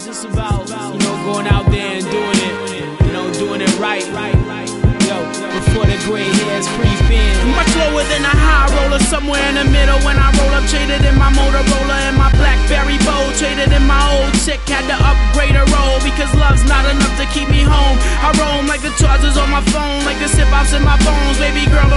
just about, going out there and doing it, doing it right. Yo, before the gray hairs creep in. Much lower than a high roller, somewhere in the middle. When I roll up, traded in my Motorola and my Blackberry Bold. Traded in my old chick, had to upgrade her roll because love's not enough to keep me home. I roam like the chargers on my phone, like the zip-offs in my bones. Baby girl,